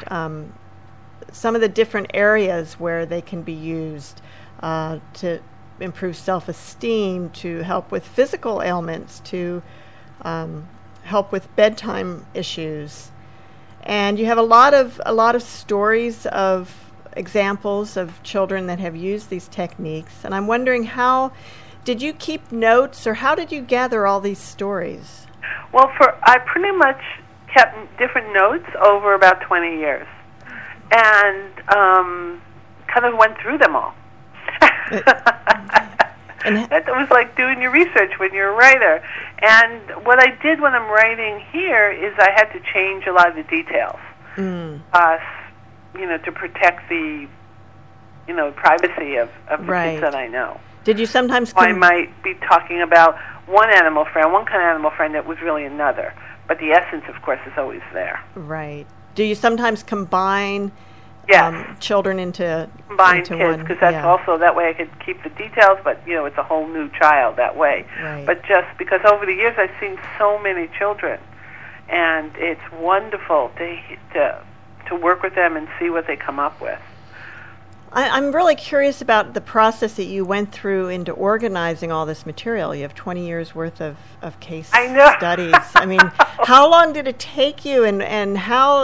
areas where they can be used to improve self-esteem, to help with physical ailments, to help with bedtime issues, and you have a lot of stories of examples of children that have used these techniques. And I'm wondering, how did you keep notes, or how did you gather all these stories? Well, I pretty much kept different notes over about 20 years, and kind of went through them all. That was like doing your research when you're a writer. And what I did when I'm writing here is I had to change a lot of the details, to protect the, privacy of the kids that I know. Did you sometimes... I might be talking about one kind of animal friend that was really another. But the essence, of course, is always there. Right. Do you sometimes combine children into kids, because that's also, that way I could keep the details, but, it's a whole new child that way. Right. But just because over the years I've seen so many children, and it's wonderful to work with them and see what they come up with. I'm really curious about the process that you went through into organizing all this material. You have 20 years worth of case studies. I mean, how long did it take you, and how,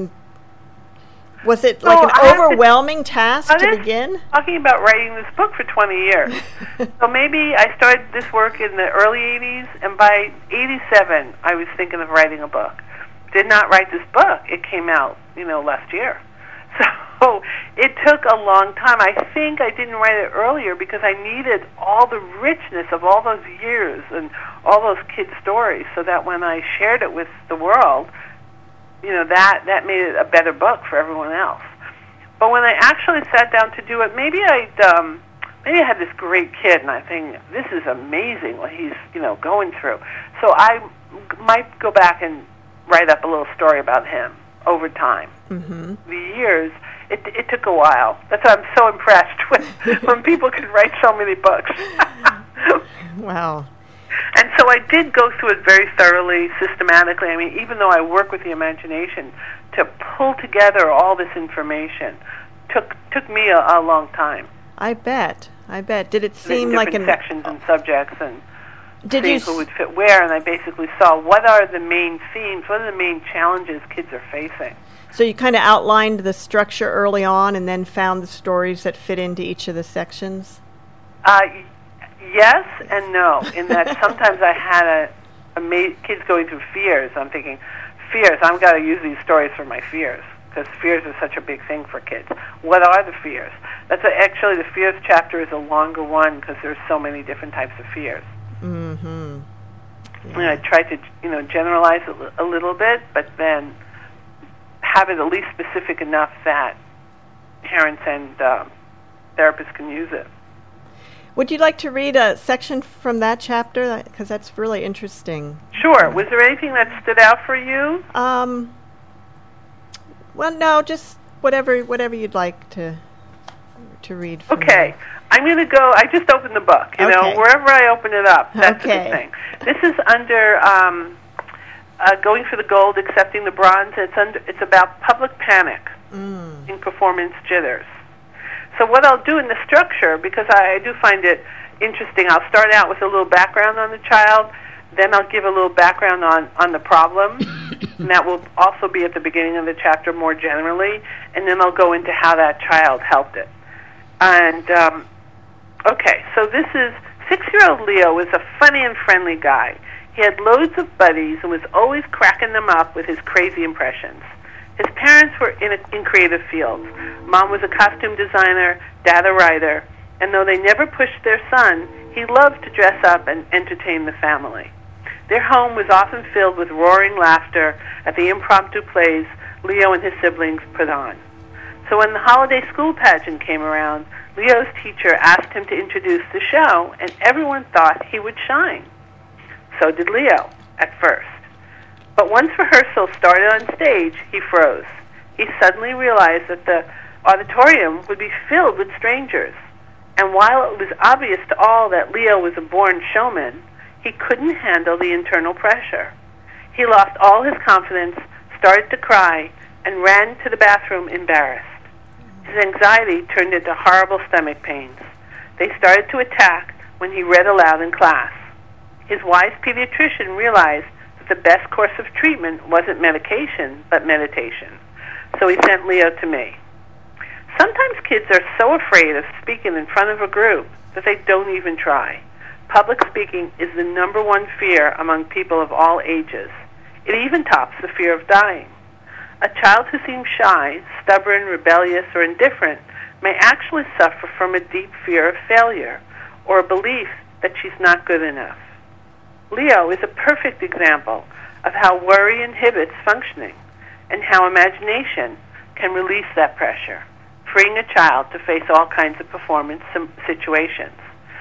was it like an overwhelming task to begin? Talking about writing this book for 20 years. So maybe I started this work in the early 80s, and by 87 I was thinking of writing a book. Did not write this book. It came out, last year. So So it took a long time. I think I didn't write it earlier because I needed all the richness of all those years and all those kids' stories, so that when I shared it with the world, that made it a better book for everyone else. But when I actually sat down to do it, maybe I had this great kid, and I think, this is amazing what he's going through. So I might go back and write up a little story about him over time. Mm-hmm. The years, it took a while. That's why I'm so impressed when people can write so many books. Wow. And so I did go through it very thoroughly, systematically. I mean, even though I work with the imagination, to pull together all this information took me a long time. I bet. Did it seem like different sections and subjects and did see who would fit where? And I basically saw what are the main themes, what are the main challenges kids are facing. So you kind of outlined the structure early on, and then found the stories that fit into each of the sections. Yes and no. In that sometimes I had kids going through fears. I'm thinking, fears. I've got to use these stories for my fears, because fears are such a big thing for kids. What are the fears? Actually, the fears chapter is a longer one because there's so many different types of fears. Mm-hmm. Yeah. And I tried to, generalize a little bit, but then have it at least specific enough that parents and therapists can use it. Would you like to read a section from that chapter? Because that's really interesting. Sure. Was there anything that stood out for you? Well, no, just whatever you'd like to read from Okay. there. I'm going to go, I just opened the book. Wherever I open it up, that's the thing. This is under Going for the Gold, Accepting the Bronze. It's about public panic in performance jitters. So what I'll do in the structure, because I do find it interesting, I'll start out with a little background on the child, then I'll give a little background on the problem, and that will also be at the beginning of the chapter more generally, and then I'll go into how that child helped it. And, okay, so this is 6-year-old Leo was a funny and friendly guy. He had loads of buddies and was always cracking them up with his crazy impressions. His parents were in creative fields. Mom was a costume designer, Dad a writer, and though they never pushed their son, he loved to dress up and entertain the family. Their home was often filled with roaring laughter at the impromptu plays Leo and his siblings put on. So when the holiday school pageant came around, Leo's teacher asked him to introduce the show, and everyone thought he would shine. So did Leo, at first. But once rehearsal started on stage, he froze. He suddenly realized that the auditorium would be filled with strangers. And while it was obvious to all that Leo was a born showman, he couldn't handle the internal pressure. He lost all his confidence, started to cry, and ran to the bathroom embarrassed. His anxiety turned into horrible stomach pains. They started to attack when he read aloud in class. His wise pediatrician realized that the best course of treatment wasn't medication, but meditation. So he sent Leo to me. Sometimes kids are so afraid of speaking in front of a group that they don't even try. Public speaking is the number one fear among people of all ages. It even tops the fear of dying. A child who seems shy, stubborn, rebellious, or indifferent may actually suffer from a deep fear of failure or a belief that she's not good enough. Leo is a perfect example of how worry inhibits functioning and how imagination can release that pressure, freeing a child to face all kinds of performance situations.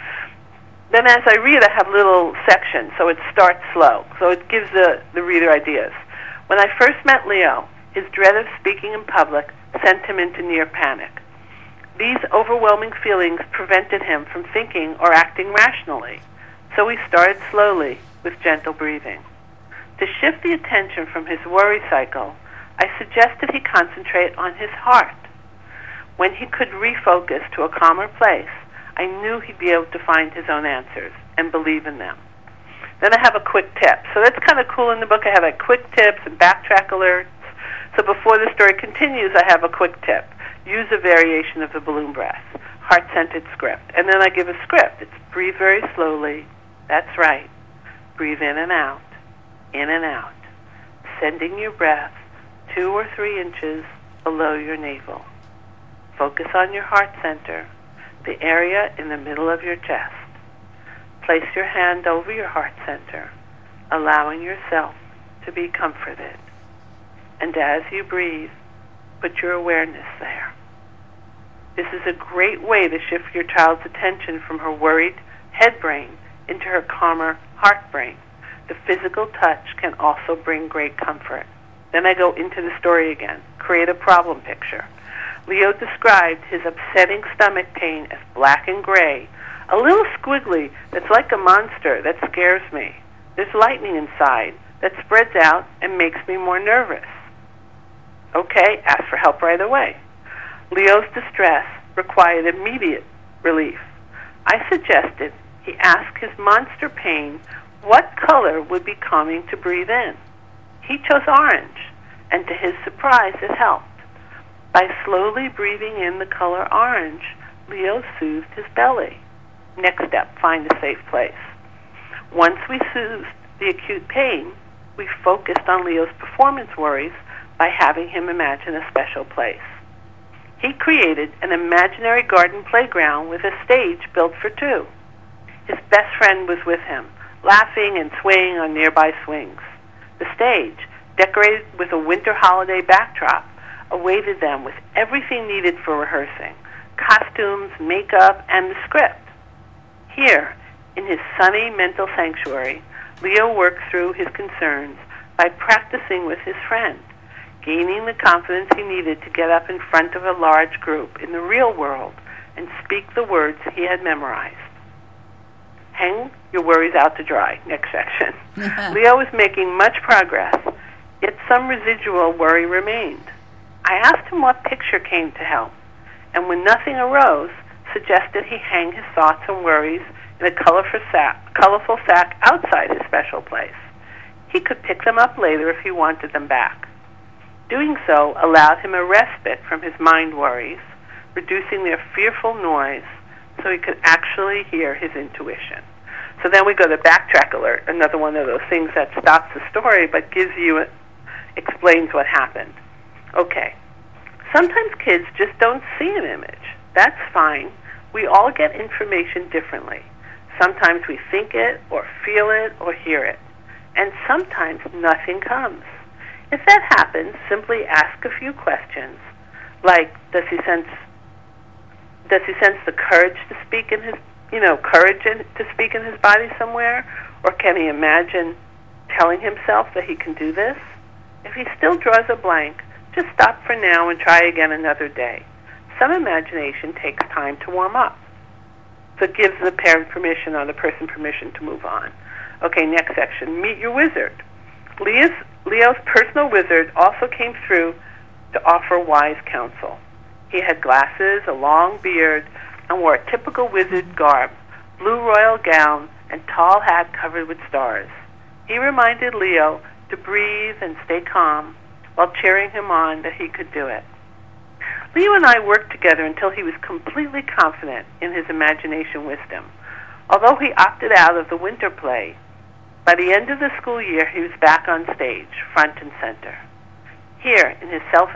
Then as I read, I have little sections, so it starts slow, so it gives the reader ideas. When I first met Leo, his dread of speaking in public sent him into near panic. These overwhelming feelings prevented him from thinking or acting rationally, so he started slowly with gentle breathing. To shift the attention from his worry cycle, I suggested he concentrate on his heart. When he could refocus to a calmer place, I knew he'd be able to find his own answers and believe in them. Then I have a quick tip. So that's kind of cool in the book. I have like quick tips and backtrack alerts. So before the story continues, I have a quick tip. Use a variation of the balloon breath, heart-centered script. And then I give a script. It's breathe very slowly. That's right. Breathe in and out, sending your breath 2 or 3 inches below your navel. Focus on your heart center, the area in the middle of your chest. Place your hand over your heart center, allowing yourself to be comforted. And as you breathe, put your awareness there. This is a great way to shift your child's attention from her worried head brain into her calmer heart brain. The physical touch can also bring great comfort. Then I go into the story again. Create a problem picture. Leo described his upsetting stomach pain as black and gray, a little squiggly that's like a monster that scares me. There's lightning inside that spreads out and makes me more nervous. Okay, ask for help right away. Leo's distress required immediate relief. I suggested he ask his monster pain what color would be calming to breathe in. He chose orange, and to his surprise, it helped. By slowly breathing in the color orange, Leo soothed his belly. Next step, find a safe place. Once we soothed the acute pain, we focused on Leo's performance worries by having him imagine a special place. He created an imaginary garden playground with a stage built for two. His best friend was with him, laughing and swaying on nearby swings. The stage, decorated with a winter holiday backdrop, awaited them with everything needed for rehearsing: costumes, makeup, and the script. Here, in his sunny mental sanctuary, Leo worked through his concerns by practicing with his friend, gaining the confidence he needed to get up in front of a large group in the real world and speak the words he had memorized. Hang your worries out to dry. Next section. Leo was making much progress, yet some residual worry remained. I asked him what picture came to help, and when nothing arose, suggested he hang his thoughts and worries in a colorful sack outside his special place. He could pick them up later if he wanted them back. Doing so allowed him a respite from his mind worries, reducing their fearful noise so he could actually hear his intuition. So then we go to Backtrack Alert, another one of those things that stops the story but explains what happened. Okay, sometimes kids just don't see an image. That's fine. We all get information differently. Sometimes we think it or feel it or hear it. And sometimes nothing comes. If that happens, simply ask a few questions, like, does he sense the courage to speak in his, to speak in his body somewhere? Or can he imagine telling himself that he can do this? If he still draws a blank, just stop for now and try again another day. Some imagination takes time to warm up. So it gives the parent permission or the person permission to move on. Okay, next section. Meet your wizard. Leo's personal wizard also came through to offer wise counsel. He had glasses, a long beard, and wore a typical wizard garb, blue royal gown, and tall hat covered with stars. He reminded Leo to breathe and stay calm while cheering him on that he could do it. Leo and I worked together until he was completely confident in his imagination wisdom. Although he opted out of the winter play, by the end of the school year, he was back on stage, front and center. Here is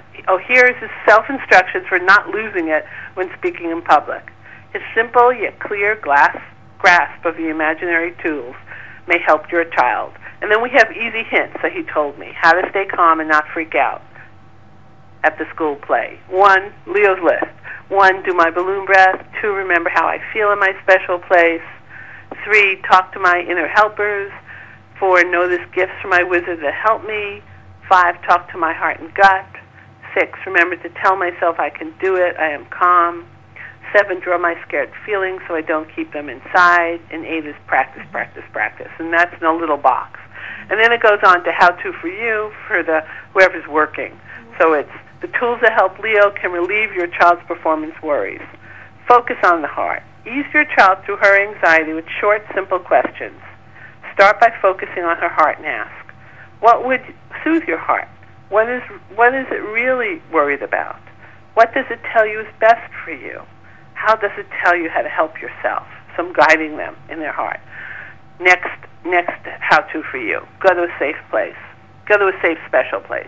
his self-instructions for not losing it when speaking in public. His simple yet clear grasp of the imaginary tools may help your child. And then we have easy hints that he told me, how to stay calm and not freak out at the school play. 1, Leo's list. 1, do my balloon breath. 2, remember how I feel in my special place. 3, talk to my inner helpers. 4, notice gifts from my wizard that help me. 5, talk to my heart and gut. 6, remember to tell myself I can do it, I am calm. 7, draw my scared feelings so I don't keep them inside. And 8 is practice, practice, practice. And that's in a little box. And then it goes on to how to for you, for whoever's working. So it's the tools that help Leo can relieve your child's performance worries. Focus on the heart. Ease your child through her anxiety with short, simple questions. Start by focusing on her heart and ask, what would soothe your heart? What is it really worried about? What does it tell you is best for you? How does it tell you how to help yourself? Some guiding them in their heart. Next how to for you. Go to a safe place. Go to a safe special place.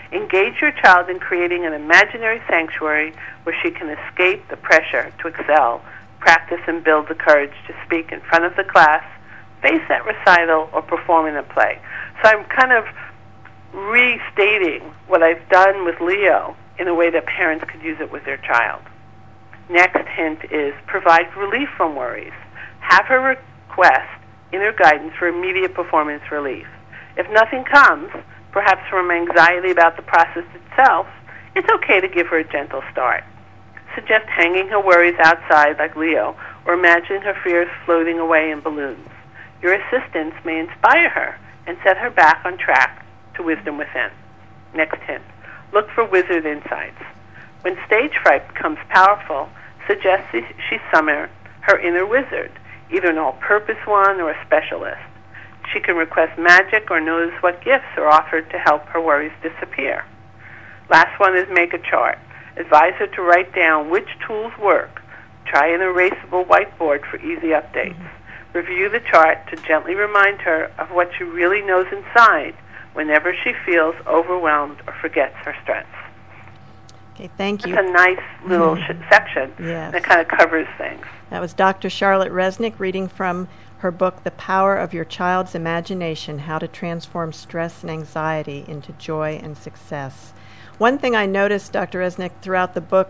Engage your child in creating an imaginary sanctuary where she can escape the pressure to excel, practice and build the courage to speak in front of the class, face that recital, or perform in a play. So I'm kind of restating what I've done with Leo in a way that parents could use it with their child. Next hint is provide relief from worries. Have her request inner guidance for immediate performance relief. If nothing comes, perhaps from anxiety about the process itself, it's okay to give her a gentle start. Suggest hanging her worries outside like Leo, or imagining her fears floating away in balloons. Your assistance may inspire her and set her back on track to wisdom within. Next hint, look for wizard insights. When stage fright becomes powerful, suggest she summon her inner wizard, either an all-purpose one or a specialist. She can request magic or notice what gifts are offered to help her worries disappear. Last one is make a chart. Advise her to write down which tools work. Try an erasable whiteboard for easy updates. Review the chart to gently remind her of what she really knows inside whenever she feels overwhelmed or forgets her strengths. Okay, thank you. It's a nice little section that kind of covers things. That was Dr. Charlotte Resnick reading from her book, The Power of Your Child's Imagination, How to Transform Stress and Anxiety into Joy and Success. One thing I noticed, Dr. Resnick, throughout the book,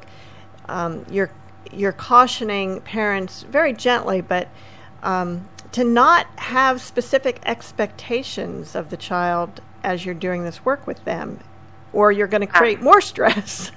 you're cautioning parents very gently, but to not have specific expectations of the child as you're doing this work with them, or you're going to create more stress.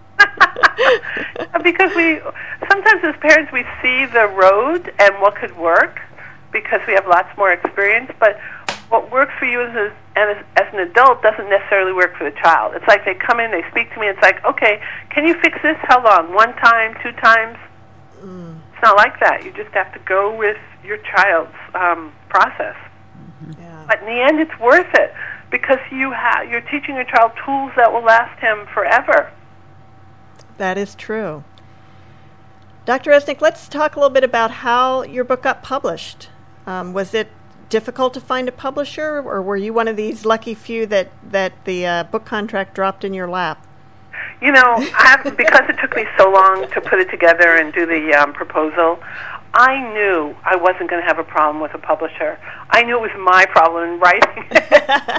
Because sometimes as parents we see the road and what could work because we have lots more experience, but what works for you as an adult doesn't necessarily work for the child. It's like they come in, they speak to me, it's like, okay, can you fix this? How long? 1 time, 2 times? It's not like that. You just have to go with your child's process. Yeah. But in the end, it's worth it because you're teaching your child tools that will last him forever. That is true. Dr. Resnick, let's talk a little bit about how your book got published. Was it difficult to find a publisher, or were you one of these lucky few that the book contract dropped in your lap? You know, because it took me so long to put it together and do the proposal, I knew I wasn't going to have a problem with a publisher. I knew it was my problem in writing it.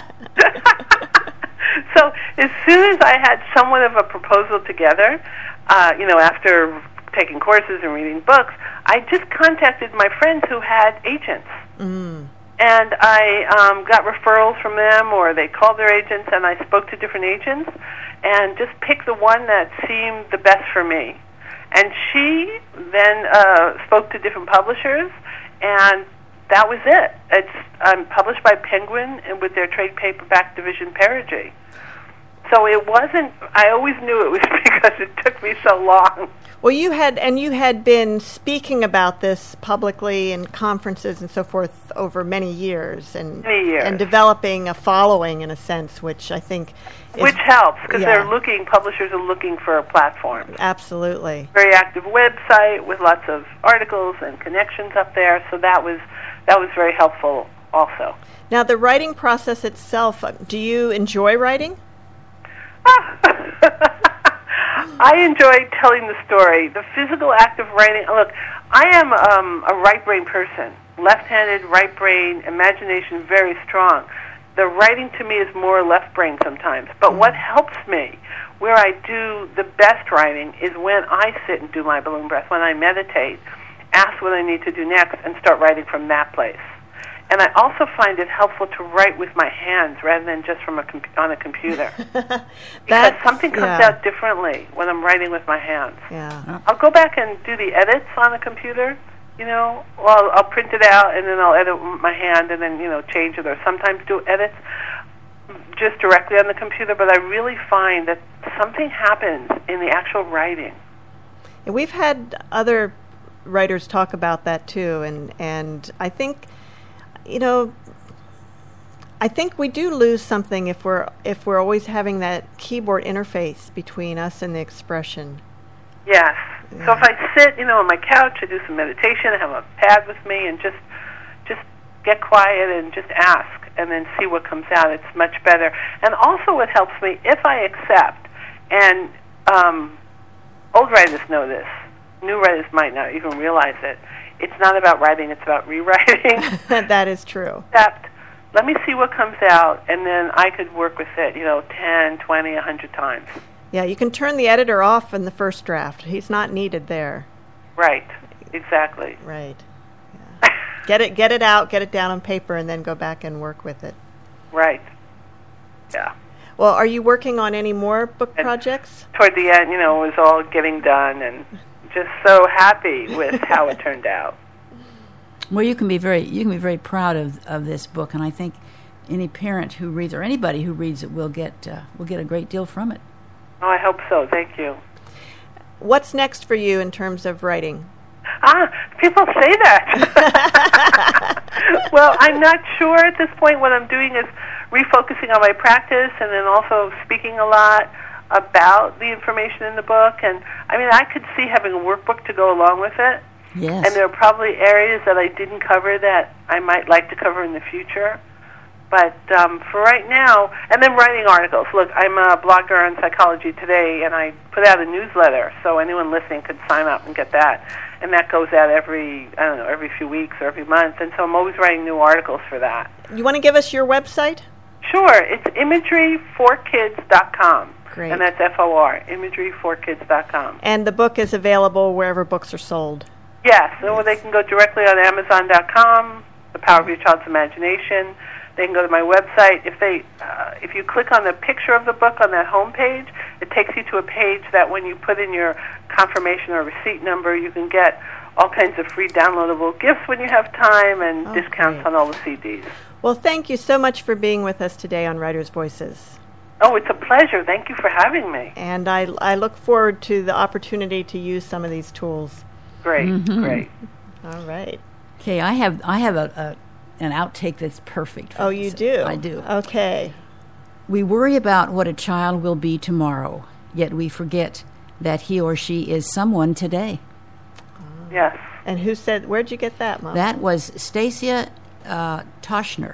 So as soon as I had somewhat of a proposal together, after taking courses and reading books, I just contacted my friends who had agents. And I got referrals from them, or they called their agents, and I spoke to different agents and just picked the one that seemed the best for me. And she then spoke to different publishers, and that was it. I'm published by Penguin and with their trade paperback division, Perigee. So it wasn't, I always knew it was because it took me so long. Well, you had been speaking about this publicly in conferences and so forth over many years, and developing a following in a sense, which I think which helps because publishers are looking for a platform. Absolutely. Very active website with lots of articles and connections up there, so that was very helpful also. Now, the writing process itself, do you enjoy writing? I enjoy telling the story. The physical act of writing. Look, I am a right brain person. Left-handed, right brain, imagination very strong. The writing to me is more left brain sometimes. But what helps me, where I do the best writing, is when I sit and do my balloon breath, when I meditate, ask what I need to do next, and start writing from that place. And I also find it helpful to write with my hands rather than just from on a computer. Because something comes out differently when I'm writing with my hands. Yeah. I'll go back and do the edits on a computer, well, I'll print it out and then I'll edit with my hand and then, change it, or sometimes do edits just directly on the computer, but I really find that something happens in the actual writing. And we've had other writers talk about that too, and I think I think we do lose something if we're always having that keyboard interface between us and the expression. Yes. Yeah. So if I sit, on my couch, I do some meditation, I have a pad with me, and just get quiet and just ask. and then see what comes out. It's much better. And also what helps me, if I accept, and old writers know this, new writers might not even realize it, it's not about writing, it's about rewriting. That is true. Except, let me see what comes out, and then I could work with it, 10, 20, 100 times. Yeah, you can turn the editor off in the first draft. He's not needed there. Right, exactly. Right. Yeah. Get it out, get it down on paper, and then go back and work with it. Right. Yeah. Well, are you working on any more book projects? Toward the end, it was all getting done, and just so happy with how it turned out. Well, you can be very proud of this book, and I think any parent who reads or anybody who reads it will get a great deal from it. Oh, I hope so. Thank you. What's next for you in terms of writing? People say that. Well, I'm not sure at this point. What I'm doing is refocusing on my practice, and then also speaking a lot about the information in the book. And I could see having a workbook to go along with it. Yes. And there are probably areas that I didn't cover that I might like to cover in the future. But for right now, and then writing articles. Look, I'm a blogger on Psychology Today, and I put out a newsletter, so anyone listening could sign up and get that. And that goes out every few weeks or every month. And so I'm always writing new articles for that. You want to give us your website? Sure. It's imageryforkids.com. Great. And that's FOR, imageryforkids.com. And the book is available wherever books are sold. Yes. So they can go directly on Amazon.com, The Power of Your Child's Imagination. They can go to my website. If you click on the picture of the book on that home page, it takes you to a page that when you put in your confirmation or receipt number, you can get all kinds of free downloadable gifts when you have time and discounts on all the CDs. Well, thank you so much for being with us today on Writers' Voices. Oh, it's a pleasure. Thank you for having me. And I look forward to the opportunity to use some of these tools. Great, great. All right. Okay, I have an outtake that's perfect for Oh, this. you do? I do. Okay. We worry about what a child will be tomorrow, yet we forget that he or she is someone today. Yes. And where'd you get that, Mom? That was Stacia Toshner.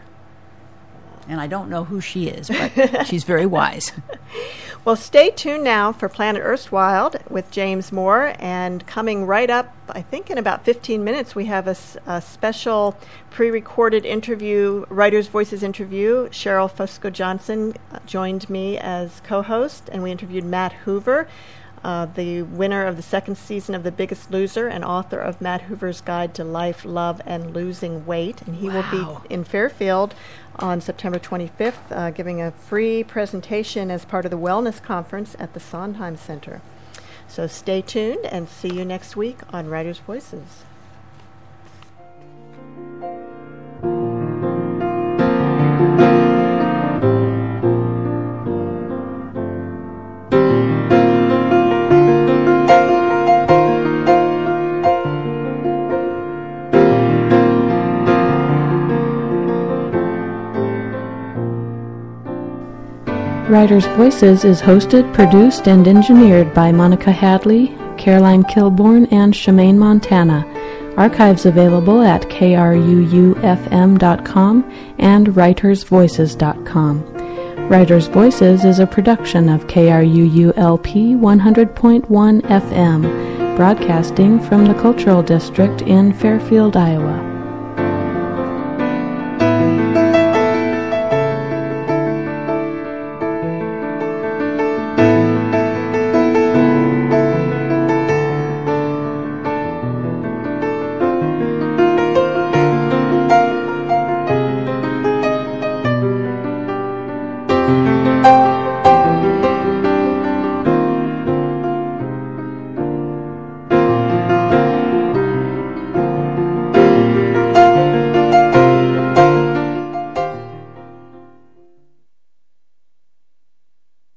And I don't know who she is, but she's very wise. Well, stay tuned now for Planet Erstwhile with James Moore. And coming right up, I think in about 15 minutes, we have a special pre-recorded interview, Writers' Voices interview. Cheryl Fusco-Johnson joined me as co-host, and we interviewed Matt Hoover, the winner of the second season of The Biggest Loser and author of Matt Hoover's Guide to Life, Love, and Losing Weight. And he will be in Fairfield on September 25th, giving a free presentation as part of the Wellness Conference at the Sondheim Center. So stay tuned and see you next week on Writers' Voices. Writers' Voices is hosted, produced, and engineered by Monica Hadley, Caroline Kilborn, and Shemaine Montana. Archives available at kruufm.com and writersvoices.com. Writers' Voices is a production of KRUU-LP 100.1 FM, broadcasting from the Cultural District in Fairfield, Iowa.